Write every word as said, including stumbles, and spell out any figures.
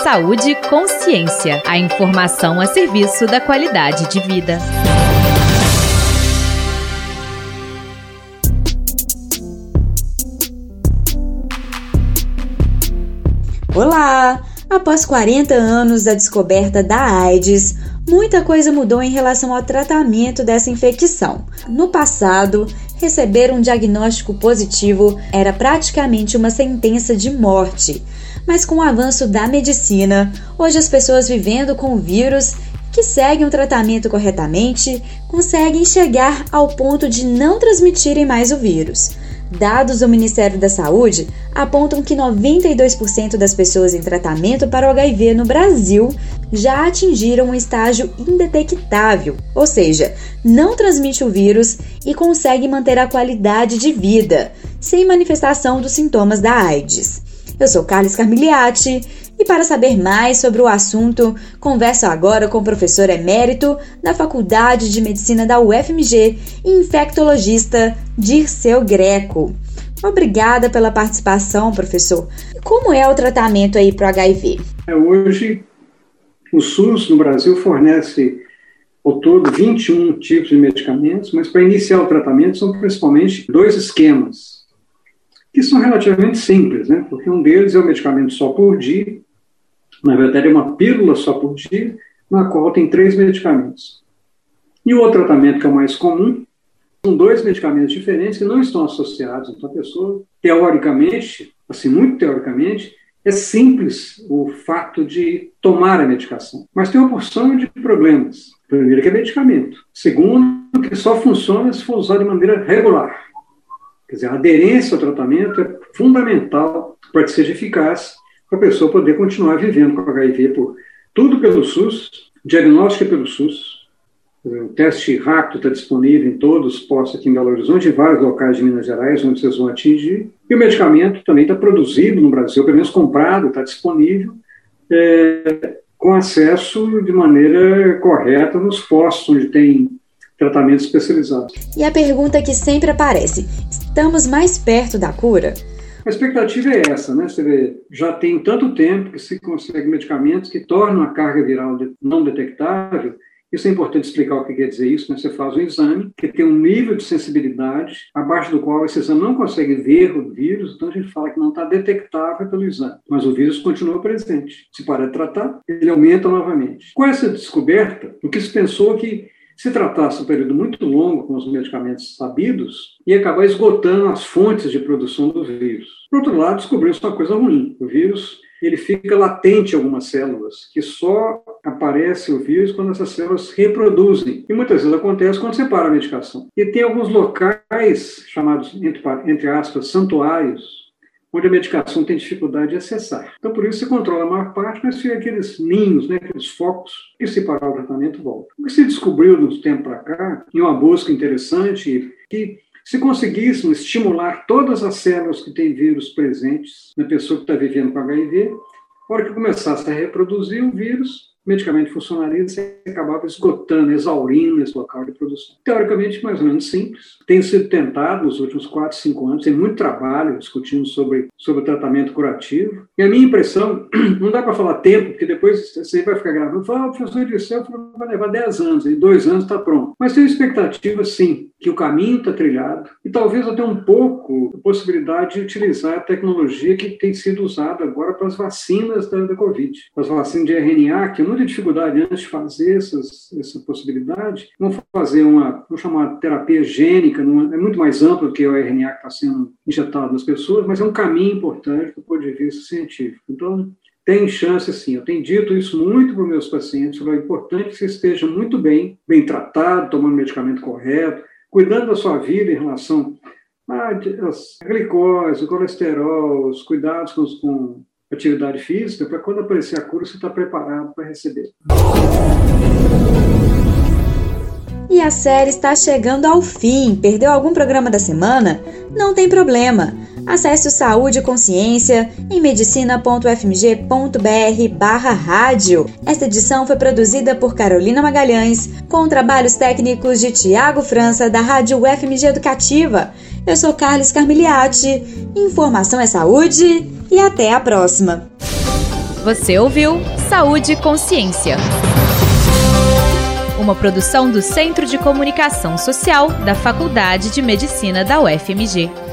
Saúde e Consciência. A informação a serviço da qualidade de vida. Olá! Após quarenta anos da descoberta da AIDS, muita coisa mudou em relação ao tratamento dessa infecção. No passado, receber um diagnóstico positivo era praticamente uma sentença de morte. Mas com o avanço da medicina, hoje as pessoas vivendo com o vírus, que seguem o tratamento corretamente, conseguem chegar ao ponto de não transmitirem mais o vírus. Dados do Ministério da Saúde apontam que noventa e dois por cento das pessoas em tratamento para o H I V no Brasil já atingiram um estágio indetectável, ou seja, não transmite o vírus e consegue manter a qualidade de vida, sem manifestação dos sintomas da AIDS. Eu sou Carlos Carmigliati e para saber mais sobre o assunto, converso agora com o professor emérito da Faculdade de Medicina da U F M G e infectologista Dirceu Greco. Obrigada pela participação, professor. Como é o tratamento aí para o H I V? Hoje, o SUS no Brasil fornece ao todo vinte e um tipos de medicamentos, mas para iniciar o tratamento são principalmente dois esquemas, que são relativamente simples, né? Porque um deles é o medicamento só por dia, na verdade é uma pílula só por dia, na qual tem três medicamentos. E o outro tratamento que é o mais comum, são dois medicamentos diferentes que não estão associados. Então a pessoa, teoricamente, assim, muito teoricamente, é simples o fato de tomar a medicação. Mas tem uma porção de problemas. Primeiro que é medicamento. Segundo, que só funciona se for usado de maneira regular. Quer dizer, a aderência ao tratamento é fundamental para que seja eficaz, para a pessoa poder continuar vivendo com H I V, por tudo pelo SUS, diagnóstico é pelo SUS, o teste rápido está disponível em todos os postos aqui em Belo Horizonte, em vários locais de Minas Gerais, onde vocês vão atingir, e o medicamento também está produzido no Brasil, pelo menos comprado, está disponível, é, com acesso de maneira correta nos postos onde tem tratamento especializado. E a pergunta que sempre aparece, estamos mais perto da cura? A expectativa é essa, né? Você vê, já tem tanto tempo que se consegue medicamentos que tornam a carga viral não detectável. Isso é importante explicar o que quer dizer isso, né? Você faz um exame que tem um nível de sensibilidade abaixo do qual esse exame não consegue ver o vírus, então a gente fala que não está detectável pelo exame, mas o vírus continua presente. Se parar de tratar, ele aumenta novamente. Com essa descoberta, o que se pensou é que se tratasse um período muito longo com os medicamentos sabidos, ia acabar esgotando as fontes de produção do vírus. Por outro lado, descobriu-se uma coisa ruim. O vírus ele fica latente em algumas células, que só aparece o vírus quando essas células reproduzem. E muitas vezes acontece quando você para a medicação. E tem alguns locais, chamados, entre, entre aspas, santuários, onde a medicação tem dificuldade de acessar. Então, por isso, você controla a maior parte, mas fica aqueles ninhos, né, aqueles focos, e se parar o tratamento, volta. O que se descobriu, de uns tempos para cá, em uma busca interessante, que se conseguíssemos estimular todas as células que têm vírus presentes na pessoa que está vivendo com H I V, na hora que começasse a reproduzir o vírus, o medicamento funcionaria e você acabava esgotando, exaurindo esse local de produção. Teoricamente, mais ou menos simples. Tem sido tentado nos últimos quatro, cinco anos, tem muito trabalho discutindo sobre, sobre o tratamento curativo. E a minha impressão, não dá para falar tempo, porque depois você vai ficar gravando. Fala, o professor Dirceu vai levar dez anos, em dois anos está pronto. Mas tem expectativa, sim, que o caminho está trilhado e talvez até um pouco a possibilidade de utilizar a tecnologia que tem sido usada agora para as vacinas da, da Covid. As vacinas de R N A, que é muita dificuldade antes de fazer essas, essa possibilidade. Vamos fazer uma, vamos chamar de terapia gênica, não, é muito mais amplo do que o R N A que está sendo injetado nas pessoas, mas é um caminho importante do ponto de vista científico. Então, tem chance, sim. Eu tenho dito isso muito para os meus pacientes, é importante que você esteja muito bem, bem tratado, tomando o medicamento correto, cuidando da sua vida em relação à glicose, o colesterol, os cuidados com, com atividade física, para quando aparecer a cura, você está preparado para receber. E a série está chegando ao fim. Perdeu algum programa da semana? Não tem problema. Acesse o Saúde e Consciência em medicina ponto f m g ponto b r barra rádio. Esta edição foi produzida por Carolina Magalhães, com trabalhos técnicos de Tiago França, da Rádio U F M G Educativa. Eu sou Carlos Carmigliati. Informação é saúde e até a próxima. Você ouviu Saúde e Consciência, uma produção do Centro de Comunicação Social da Faculdade de Medicina da U F M G.